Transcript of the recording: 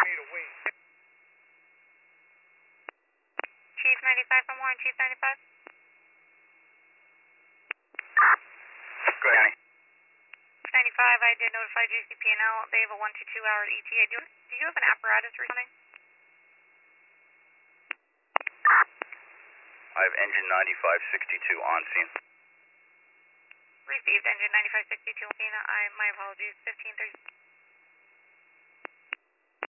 Chief 95 from Warren, Chief 95. Go ahead. 95, I did notify JCP&L. They have a 1 to 2 hour ETA. Do you have an apparatus responding? I have engine 9562 on scene. Received engine 9562 on scene. My apologies. 1530.